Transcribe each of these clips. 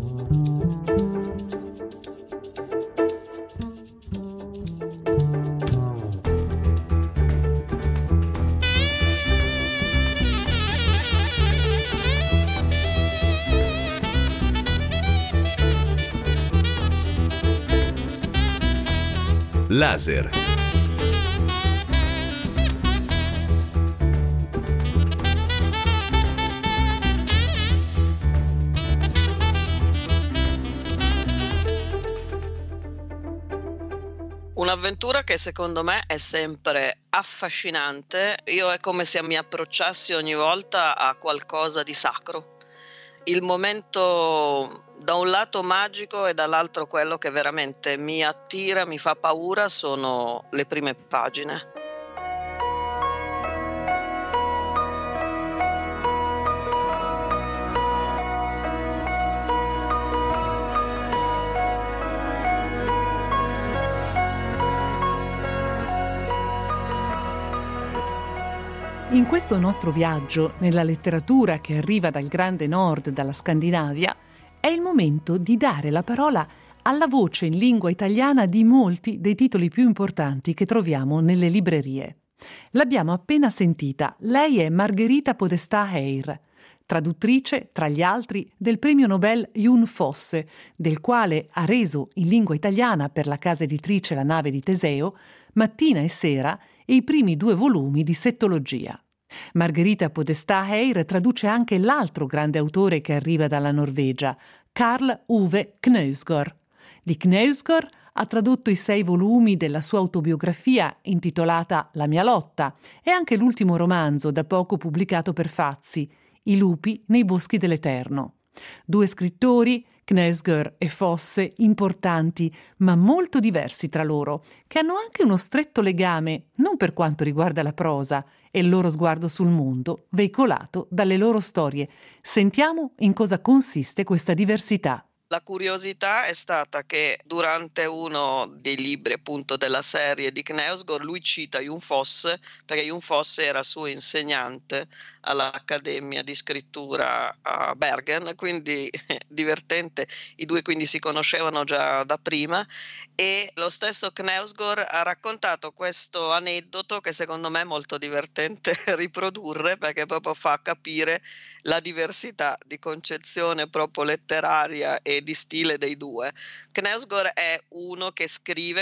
Laser. Un'avventura che secondo me è sempre affascinante. Io è come se mi approcciassi ogni volta a qualcosa di sacro. Il momento da un lato magico e dall'altro quello che veramente mi attira, mi fa paura, sono le prime pagine. In questo nostro viaggio nella letteratura che arriva dal Grande Nord, dalla Scandinavia, è il momento di dare la parola alla voce in lingua italiana di molti dei titoli più importanti che troviamo nelle librerie. L'abbiamo appena sentita, lei è Margherita Podestà Eyre, traduttrice, tra gli altri, del premio Nobel Jon Fosse, del quale ha reso in lingua italiana per la casa editrice La Nave di Teseo, Mattina e Sera e i primi 2 volumi di Settologia. Margherita Podestà Eyre traduce anche l'altro grande autore che arriva dalla Norvegia, Karl Ove Knausgård. Di Knausgård ha tradotto i 6 volumi della sua autobiografia intitolata La mia lotta e anche l'ultimo romanzo da poco pubblicato per Fazzi, I lupi nei boschi dell'Eterno. 2 scrittori, Knausgård e Fosse, importanti ma molto diversi tra loro, che hanno anche uno stretto legame, non per quanto riguarda la prosa e il loro sguardo sul mondo, veicolato dalle loro storie. Sentiamo in cosa consiste questa diversità. La curiosità è stata che durante uno dei libri appunto della serie di Knausgård lui cita Jon Fosse, perché Jon Fosse era suo insegnante all'Accademia di Scrittura a Bergen, quindi divertente, i 2 quindi si conoscevano già da prima, e lo stesso Knausgård ha raccontato questo aneddoto che secondo me è molto divertente riprodurre, perché proprio fa capire la diversità di concezione proprio letteraria e di stile dei 2. Knausgård è uno che scrive,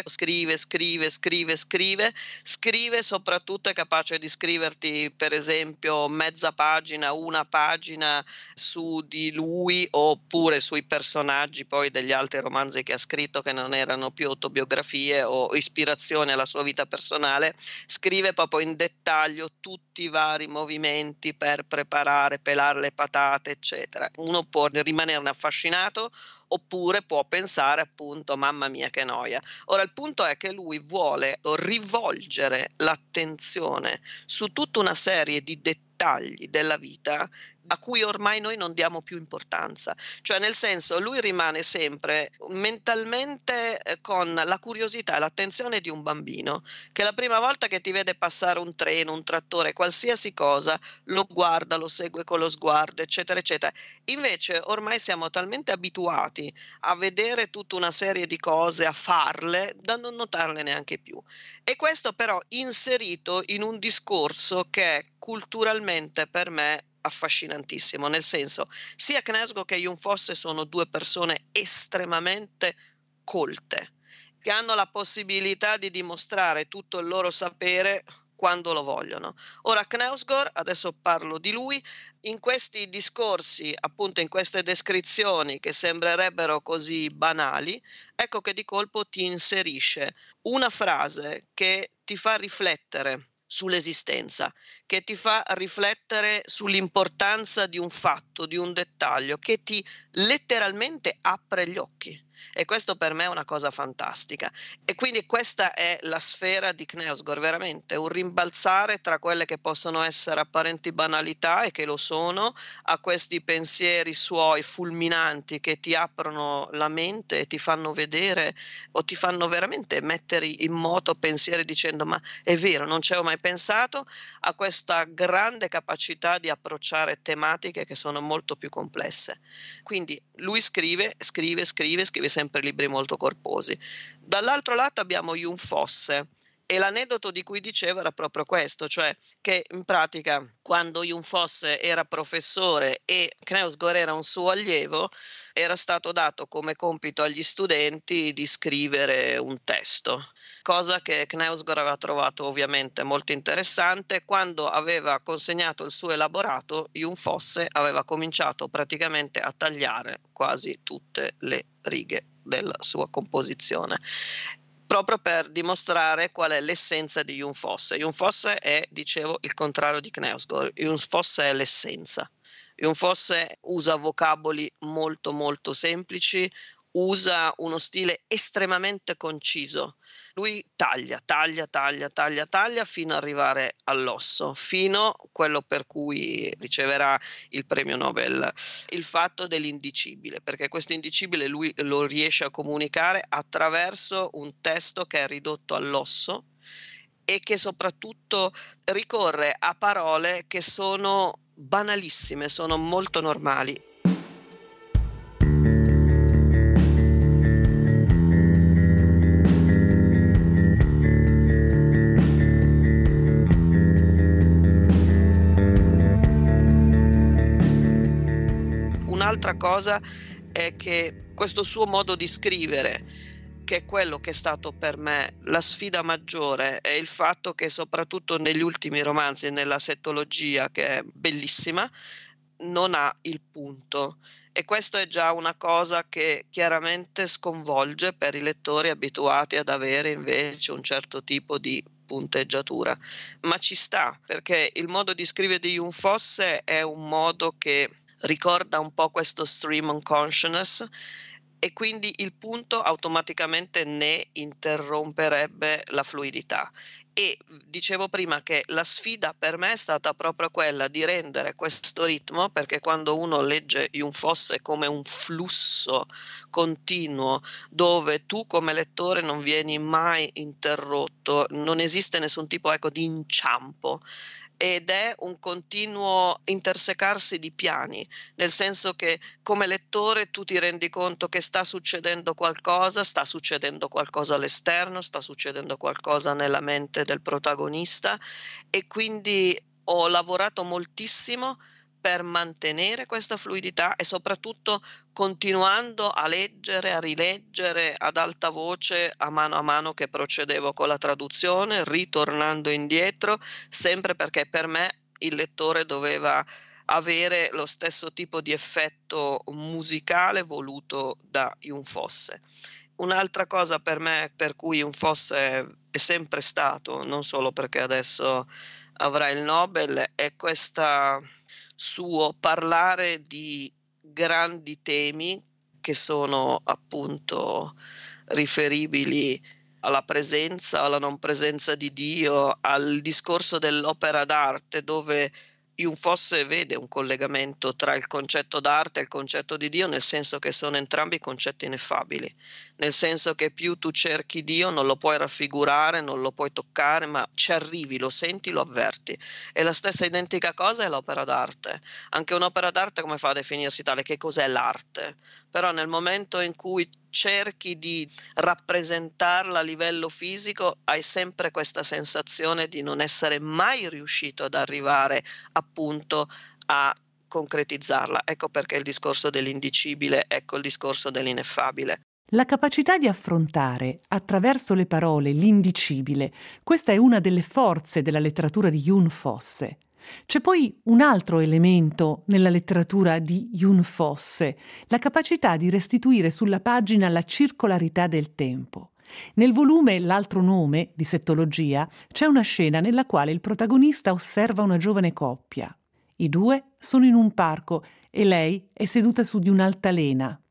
soprattutto è capace di scriverti per esempio mezza pagina, una pagina su di lui oppure sui personaggi poi degli altri romanzi che ha scritto che non erano più autobiografie o ispirazione alla sua vita personale. Scrive proprio in dettaglio tutti i vari movimenti per preparare, pelare le patate, eccetera. Uno può rimanerne affascinato oppure può pensare appunto mamma mia che noia. Ora il punto è che lui vuole rivolgere l'attenzione su tutta una serie di dettagli della vita a cui ormai noi non diamo più importanza, cioè nel senso lui rimane sempre mentalmente con la curiosità e l'attenzione di un bambino che la prima volta che ti vede passare un treno, un trattore, qualsiasi cosa, lo guarda, lo segue con lo sguardo, eccetera, eccetera. Invece ormai siamo talmente abituati a vedere tutta una serie di cose, a farle, da non notarle neanche più. E questo però inserito in un discorso che è culturalmente per me affascinantissimo, nel senso sia Knausgård che Jon Fosse sono 2 persone estremamente colte, che hanno la possibilità di dimostrare tutto il loro sapere quando lo vogliono. Ora Knausgård, adesso parlo di lui, in questi discorsi, appunto in queste descrizioni che sembrerebbero così banali, ecco che di colpo ti inserisce una frase che ti fa riflettere sull'esistenza, che ti fa riflettere sull'importanza di un fatto, di un dettaglio, che ti letteralmente apre gli occhi. e questo per me è una cosa fantastica. E quindi questa è la sfera di Knausgård, veramente un rimbalzare tra quelle che possono essere apparenti banalità, e che lo sono, a questi pensieri suoi fulminanti che ti aprono la mente e ti fanno vedere, o ti fanno veramente mettere in moto pensieri dicendo ma è vero, non ci avevo mai pensato, a questa grande capacità di approcciare tematiche che sono molto più complesse. Quindi lui scrive sempre libri molto corposi. Dall'altro lato abbiamo Jung Fosse, e l'aneddoto di cui dicevo era proprio questo, cioè che in pratica quando Jung Fosse era professore e Knausgård era un suo allievo, era stato dato come compito agli studenti di scrivere un testo, cosa che Knausgård aveva trovato ovviamente molto interessante. Quando aveva consegnato il suo elaborato, Jung Fosse aveva cominciato praticamente a tagliare quasi tutte le righe della sua composizione, proprio per dimostrare qual è l'essenza di Jung Fosse. Jung Fosse è, dicevo, il contrario di Knausgård. Jung Fosse è l'essenza. Jung Fosse usa vocaboli molto molto semplici, usa uno stile estremamente conciso. Lui taglia fino ad arrivare all'osso, fino a quello per cui riceverà il premio Nobel, il fatto dell'indicibile, perché questo indicibile lui lo riesce a comunicare attraverso un testo che è ridotto all'osso e che soprattutto ricorre a parole che sono banalissime, sono molto normali. Un'altra cosa è che questo suo modo di scrivere, che è quello che è stato per me la sfida maggiore, è il fatto che soprattutto negli ultimi romanzi, nella setologia, che è bellissima, non ha il punto, e questo è già una cosa che chiaramente sconvolge per i lettori abituati ad avere invece un certo tipo di punteggiatura, ma ci sta, perché il modo di scrivere di Jung Fosse è un modo che ricorda un po' questo stream of consciousness, e quindi il punto automaticamente ne interromperebbe la fluidità. E dicevo prima che la sfida per me è stata proprio quella di rendere questo ritmo, perché quando uno legge Jung Fosse come un flusso continuo dove tu come lettore non vieni mai interrotto, non esiste nessun tipo, ecco, di inciampo, ed è un continuo intersecarsi di piani, nel senso che come lettore tu ti rendi conto che sta succedendo qualcosa all'esterno, sta succedendo qualcosa nella mente del protagonista, e quindi ho lavorato moltissimo per mantenere questa fluidità e soprattutto continuando a leggere, a rileggere ad alta voce a mano che procedevo con la traduzione, ritornando indietro, sempre perché per me il lettore doveva avere lo stesso tipo di effetto musicale voluto da Jung Fosse. Un'altra cosa per me per cui Jung Fosse è sempre stato, non solo perché adesso avrà il Nobel, è questa suo parlare di grandi temi che sono appunto riferibili alla presenza o alla non presenza di Dio, al discorso dell'opera d'arte, dove Jung Fosse vede un collegamento tra il concetto d'arte e il concetto di Dio, nel senso che sono entrambi concetti ineffabili, nel senso che più tu cerchi Dio non lo puoi raffigurare, non lo puoi toccare, ma ci arrivi, lo senti, lo avverti. E la stessa identica cosa è l'opera d'arte. Anche un'opera d'arte come fa a definirsi tale? Che cos'è l'arte? Però nel momento in cui cerchi di rappresentarla a livello fisico, hai sempre questa sensazione di non essere mai riuscito ad arrivare appunto a concretizzarla. Ecco perché il discorso dell'indicibile, ecco il discorso dell'ineffabile. La capacità di affrontare attraverso le parole l'indicibile, questa è una delle forze della letteratura di Jung Fosse. C'è poi un altro elemento nella letteratura di Jung Fosse, la capacità di restituire sulla pagina la circolarità del tempo. Nel volume L'altro nome di Settologia c'è una scena nella quale il protagonista osserva una giovane coppia. I due sono in un parco e lei è seduta su di un'altalena.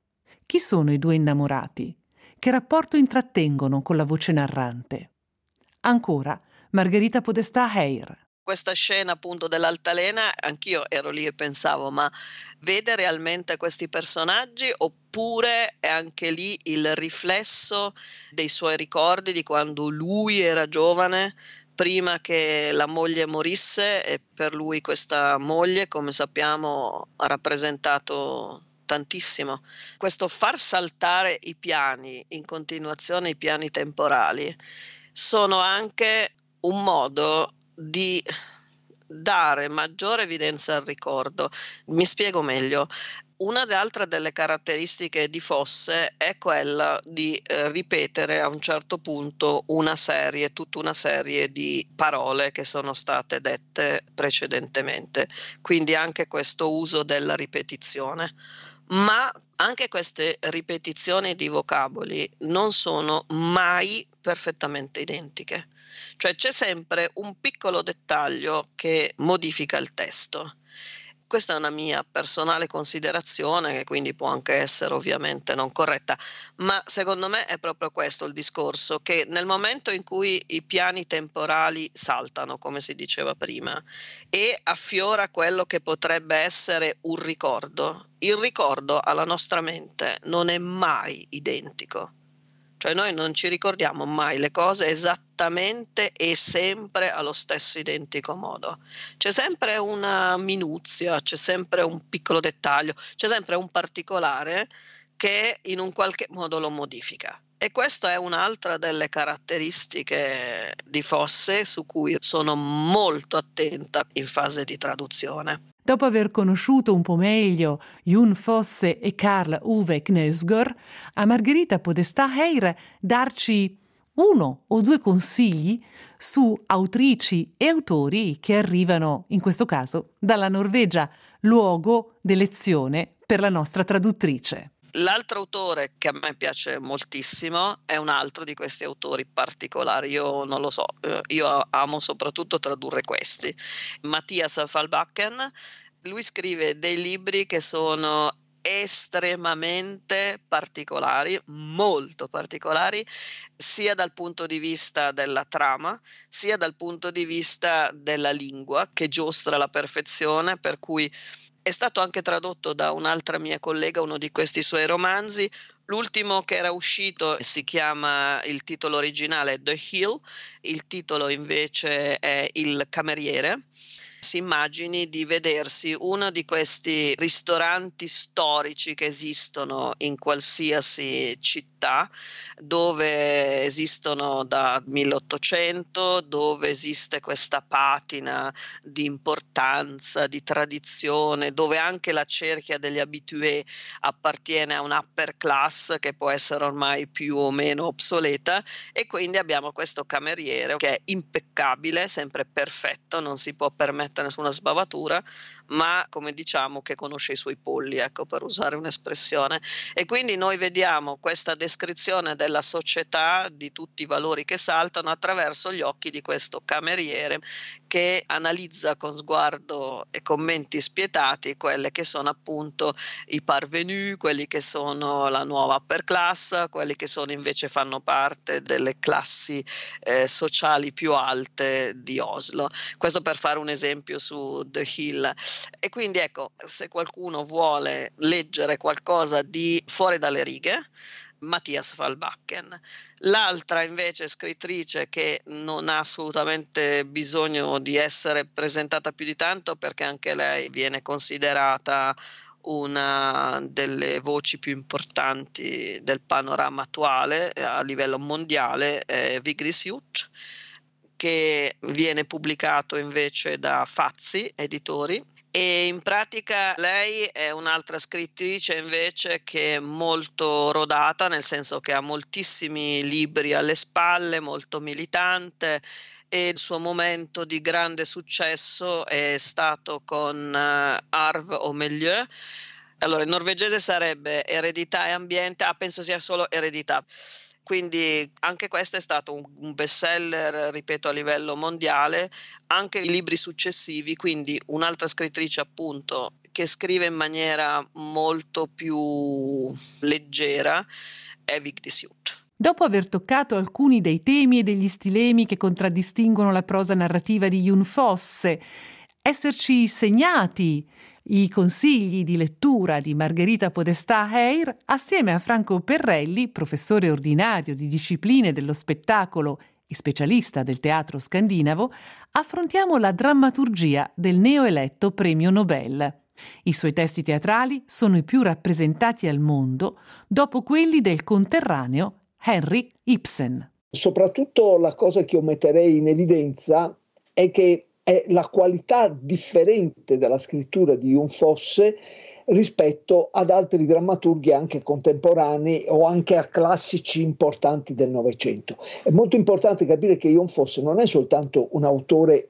Chi sono i due innamorati? Che rapporto intrattengono con la voce narrante? Ancora, Margherita Podestà Heir. Questa scena appunto dell'altalena, anch'io ero lì e pensavo, ma vede realmente questi personaggi oppure è anche lì il riflesso dei suoi ricordi di quando lui era giovane, prima che la moglie morisse, e per lui questa moglie, come sappiamo, ha rappresentato tantissimo. Questo far saltare i piani in continuazione, i piani temporali, sono anche un modo di dare maggiore evidenza al ricordo. Mi spiego meglio. Un'altra delle caratteristiche di Fosse è quella di ripetere a un certo punto tutta una serie di parole che sono state dette precedentemente, quindi anche questo uso della ripetizione. Ma anche queste ripetizioni di vocaboli non sono mai perfettamente identiche. Cioè c'è sempre un piccolo dettaglio che modifica il testo. Questa è una mia personale considerazione, che quindi può anche essere ovviamente non corretta, ma secondo me è proprio questo il discorso, che nel momento in cui i piani temporali saltano, come si diceva prima, e affiora quello che potrebbe essere un ricordo, il ricordo alla nostra mente non è mai identico. Cioè noi non ci ricordiamo mai le cose esattamente e sempre allo stesso identico modo. C'è sempre una minuzia, c'è sempre un piccolo dettaglio, c'è sempre un particolare che in un qualche modo lo modifica. E questa è un'altra delle caratteristiche di Fosse su cui sono molto attenta in fase di traduzione. Dopo aver conosciuto un po' meglio Jun Fosse e Karl Uwe Knausgård, a Margherita Podestà Heir darci uno o due consigli su autrici e autori che arrivano, in questo caso, dalla Norvegia, luogo d'elezione per la nostra traduttrice. L'altro autore che a me piace moltissimo è un altro di questi autori particolari, io non lo so, io amo soprattutto tradurre questi. Mattias Falbakken, lui scrive dei libri che sono estremamente particolari, molto particolari, sia dal punto di vista della trama, sia dal punto di vista della lingua, che giostra alla perfezione, per cui è stato anche tradotto da un'altra mia collega, uno di questi suoi romanzi. L'ultimo che era uscito si chiama, il titolo originale The Hill, il titolo invece è Il cameriere. Si immagini di vedersi uno di questi ristoranti storici che esistono in qualsiasi città, dove esistono da 1800, dove esiste questa patina di importanza, di tradizione, dove anche la cerchia degli habitué appartiene a un upper class che può essere ormai più o meno obsoleta, e quindi abbiamo questo cameriere che è impeccabile, sempre perfetto, non si può permettere nessuna sbavatura, ma come diciamo che conosce i suoi polli, ecco, per usare un'espressione. E quindi noi vediamo questa descrizione della società, di tutti i valori che saltano attraverso gli occhi di questo cameriere che analizza con sguardo e commenti spietati quelle che sono appunto i parvenu, quelli che sono la nuova upper class, quelli che sono invece fanno parte delle classi sociali più alte di Oslo. Questo per fare un esempio su The Hill. E quindi ecco, se qualcuno vuole leggere qualcosa di fuori dalle righe, Mattias Falbakken. L'altra invece scrittrice che non ha assolutamente bisogno di essere presentata più di tanto, perché anche lei viene considerata una delle voci più importanti del panorama attuale a livello mondiale, è Vigdis Hjorth, che viene pubblicato invece da Fazzi Editori. E in pratica lei è un'altra scrittrice invece che è molto rodata, nel senso che ha moltissimi libri alle spalle, molto militante, e il suo momento di grande successo è stato con Arv o Milieu. Allora, in norvegese sarebbe eredità e ambiente, penso sia solo eredità. Quindi anche questo è stato un bestseller, ripeto, a livello mondiale, anche i libri successivi, quindi un'altra scrittrice appunto che scrive in maniera molto più leggera è Vic Sciut. Dopo aver toccato alcuni dei temi e degli stilemi che contraddistinguono la prosa narrativa di Jun Fosse, esserci segnati i consigli di lettura di Margherita Podestà Heir, assieme a Franco Perrelli, professore ordinario di discipline dello spettacolo e specialista del teatro scandinavo, affrontiamo la drammaturgia del neoeletto premio Nobel. I suoi testi teatrali sono i più rappresentati al mondo dopo quelli del conterraneo Henrik Ibsen. Soprattutto la cosa che io metterei in evidenza è che è la qualità differente della scrittura di Jun Fosse rispetto ad altri drammaturghi anche contemporanei o anche a classici importanti del Novecento. È molto importante capire che Jun Fosse non è soltanto un autore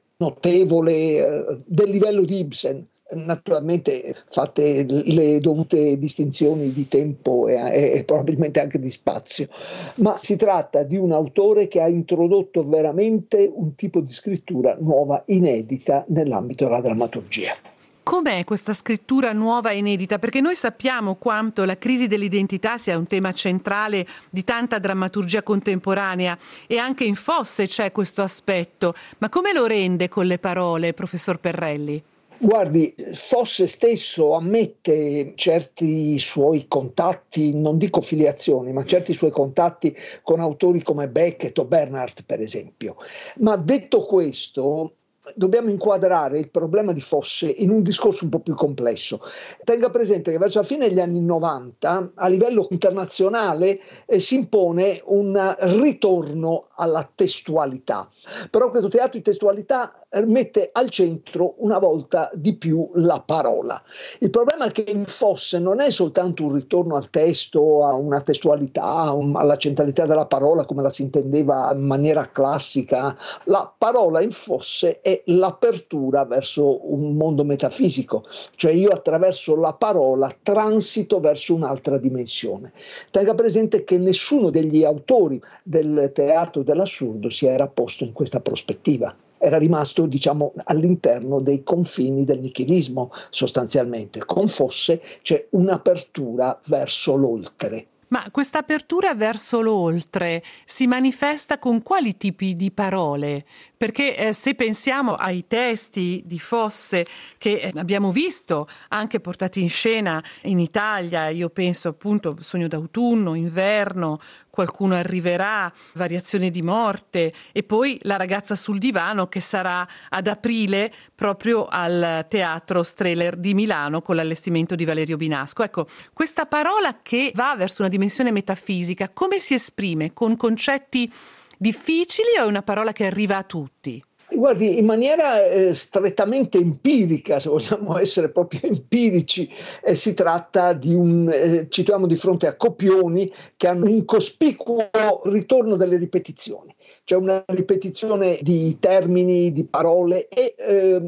notevole del livello di Ibsen, naturalmente fatte le dovute distinzioni di tempo e probabilmente anche di spazio, ma si tratta di un autore che ha introdotto veramente un tipo di scrittura nuova, inedita nell'ambito della drammaturgia. Com'è questa scrittura nuova e inedita? Perché noi sappiamo quanto la crisi dell'identità sia un tema centrale di tanta drammaturgia contemporanea e anche in Fosse c'è questo aspetto, ma come lo rende con le parole, professor Perrelli? Guardi, Fosse stesso ammette certi suoi contatti, non dico filiazioni, ma certi suoi contatti con autori come Beckett o Bernhardt, per esempio. Ma detto questo, dobbiamo inquadrare il problema di Fosse in un discorso un po' più complesso. Tenga presente che verso la fine degli anni 90, a livello internazionale, si impone un ritorno alla testualità. Però questo teatro di testualità mette al centro una volta di più la parola. Il problema è che in Fosse non è soltanto un ritorno al testo, a una testualità, alla centralità della parola come la si intendeva in maniera classica. La parola in Fosse è l'apertura verso un mondo metafisico, cioè io attraverso la parola transito verso un'altra dimensione. Tenga presente che nessuno degli autori del teatro dell'assurdo si era posto in questa prospettiva. Era rimasto, diciamo, all'interno dei confini del nichilismo sostanzialmente. Con Fosse c'è un'apertura verso l'oltre. Ma questa apertura verso l'oltre si manifesta con quali tipi di parole? Perché se pensiamo ai testi di Fosse che abbiamo visto anche portati in scena in Italia, io penso appunto Sogno d'autunno, Inverno, Qualcuno arriverà, Variazione di morte e poi La ragazza sul divano che sarà ad aprile proprio al Teatro Strehler di Milano con l'allestimento di Valerio Binasco. Ecco, questa parola che va verso una dimensione metafisica, come si esprime? Con concetti difficili o è una parola che arriva a tutti? Guardi, in maniera strettamente empirica, se vogliamo essere proprio empirici, si tratta di ci troviamo di fronte a copioni che hanno un cospicuo ritorno delle ripetizioni, cioè una ripetizione di termini, di parole e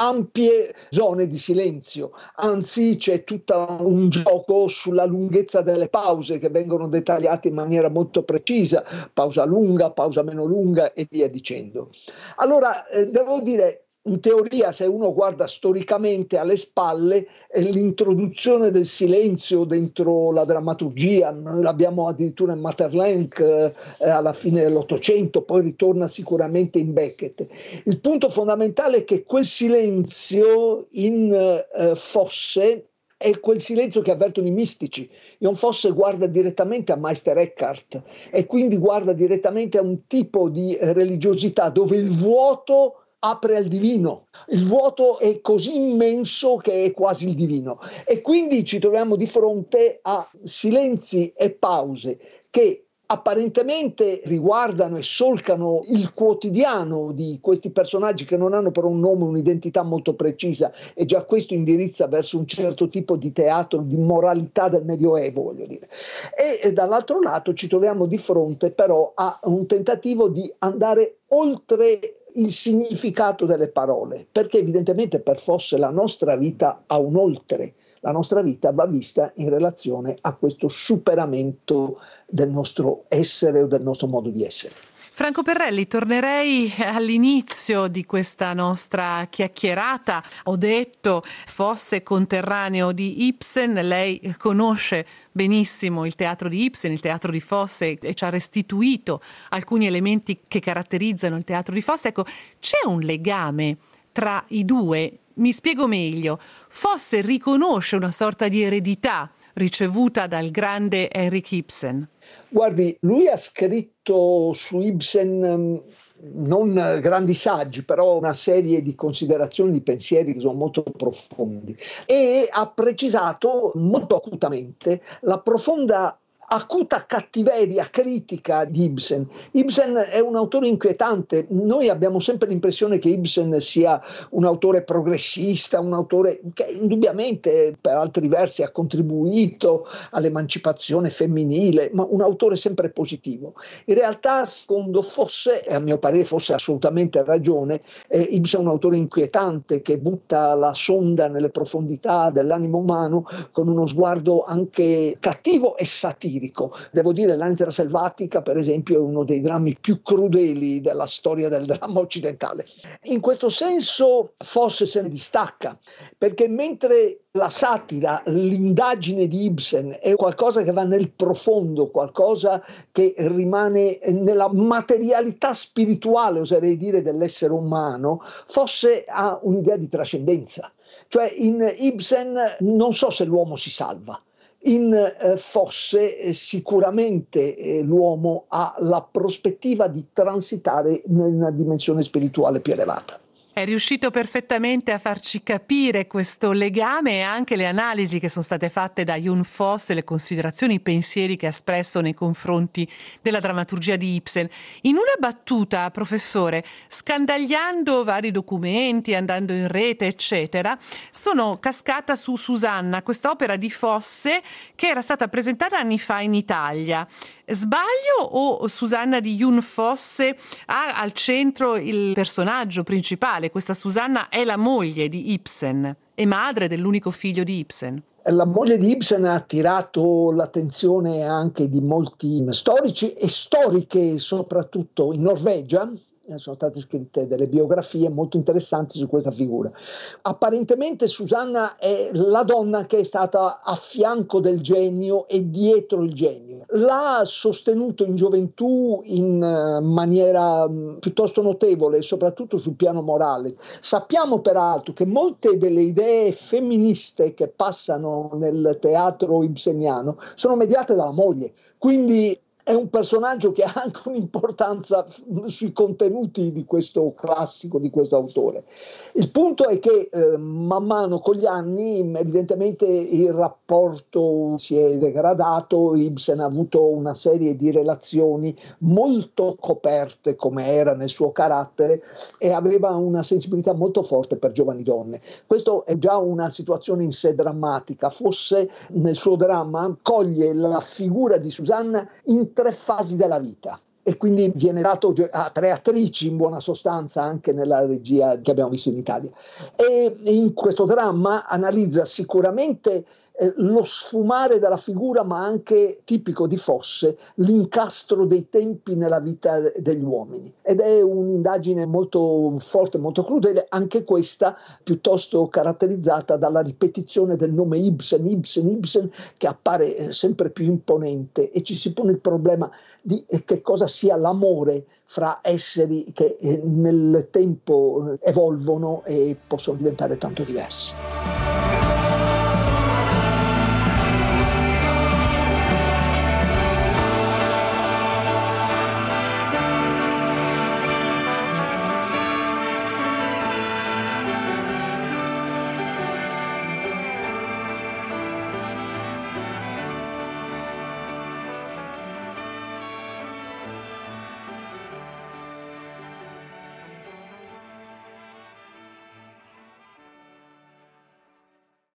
ampie zone di silenzio, anzi c'è tutto un gioco sulla lunghezza delle pause che vengono dettagliate in maniera molto precisa, pausa lunga, pausa meno lunga e via dicendo. Allora, devo dire, in teoria, se uno guarda storicamente alle spalle, l'introduzione del silenzio dentro la drammaturgia, noi l'abbiamo addirittura in Maeterlinck alla fine dell'Ottocento, poi ritorna sicuramente in Beckett. Il punto fondamentale è che quel silenzio in Fosse è quel silenzio che avvertono i mistici. Jun Fosse guarda direttamente a Meister Eckhart e quindi guarda direttamente a un tipo di religiosità dove il vuoto apre al divino. Il vuoto è così immenso che è quasi il divino. E quindi ci troviamo di fronte a silenzi e pause che apparentemente riguardano e solcano il quotidiano di questi personaggi che non hanno però un nome, un'identità molto precisa, e già questo indirizza verso un certo tipo di teatro, di moralità del Medioevo, voglio dire. E dall'altro lato ci troviamo di fronte però a un tentativo di andare oltre il significato delle parole, perché evidentemente per Fosse la nostra vita ha un oltre. la nostra vita va vista in relazione a questo superamento del nostro essere o del nostro modo di essere. Franco Perrelli, tornerei all'inizio di questa nostra chiacchierata. Ho detto Fosse conterraneo di Ibsen, lei conosce benissimo il teatro di Ibsen, il teatro di Fosse, e ci ha restituito alcuni elementi che caratterizzano il teatro di Fosse. Ecco, c'è un legame tra i due? Mi spiego meglio. Fosse riconosce una sorta di eredità ricevuta dal grande Henrik Ibsen. Guardi, lui ha scritto su Ibsen non grandi saggi, però una serie di considerazioni, di pensieri che sono molto profondi, e ha precisato molto acutamente la profonda acuta cattiveria critica di Ibsen. Ibsen è un autore inquietante. Noi abbiamo sempre l'impressione che Ibsen sia un autore progressista, un autore che indubbiamente per altri versi ha contribuito all'emancipazione femminile, ma un autore sempre positivo. In realtà, secondo Fosse, e a mio parere Fosse ha assolutamente ragione, Ibsen è un autore inquietante che butta la sonda nelle profondità dell'animo umano con uno sguardo anche cattivo e satirico. Devo dire, L'anitra selvatica, per esempio, è uno dei drammi più crudeli della storia del dramma occidentale. In questo senso Fosse se ne distacca, perché mentre la satira, l'indagine di Ibsen è qualcosa che va nel profondo, qualcosa che rimane nella materialità spirituale, oserei dire, dell'essere umano, Fosse ha un'idea di trascendenza. Cioè in Ibsen non so se l'uomo si salva. In Fosse sicuramente l'uomo ha la prospettiva di transitare in una dimensione spirituale più elevata. È riuscito perfettamente a farci capire questo legame e anche le analisi che sono state fatte da Jon Fosse, le considerazioni, i pensieri che ha espresso nei confronti della drammaturgia di Ibsen. In una battuta, professore, scandagliando vari documenti, andando in rete, eccetera, sono cascata su Susanna, quest'opera di Fosse che era stata presentata anni fa in Italia. Sbaglio o Susanna di Jon Fosse ha al centro il personaggio principale? Questa Susanna è la moglie di Ibsen e madre dell'unico figlio di Ibsen. La moglie di Ibsen ha attirato l'attenzione anche di molti storici e storiche, soprattutto in Norvegia. Sono state scritte delle biografie molto interessanti su questa figura. Apparentemente Susanna è la donna che è stata a fianco del genio e dietro il genio. L'ha sostenuto in gioventù in maniera piuttosto notevole, soprattutto sul piano morale. Sappiamo peraltro che molte delle idee femministe che passano nel teatro ibseniano sono mediate dalla moglie, quindi è un personaggio che ha anche un'importanza sui contenuti di questo classico, di questo autore. Il punto è che man mano con gli anni evidentemente il rapporto si è degradato, Ibsen ha avuto una serie di relazioni molto coperte come era nel suo carattere e aveva una sensibilità molto forte per giovani donne. Questo è già una situazione in sé drammatica. Fosse nel suo dramma coglie la figura di Susanna in 3 fasi della vita e quindi viene dato a 3 attrici in buona sostanza anche nella regia che abbiamo visto in Italia, e in questo dramma analizza sicuramente lo sfumare della figura, ma anche tipico di Fosse, l'incastro dei tempi nella vita degli uomini, ed è un'indagine molto forte, molto crudele, anche questa piuttosto caratterizzata dalla ripetizione del nome Ibsen, Ibsen, Ibsen, che appare sempre più imponente, e ci si pone il problema di che cosa sia l'amore fra esseri che nel tempo evolvono e possono diventare tanto diversi.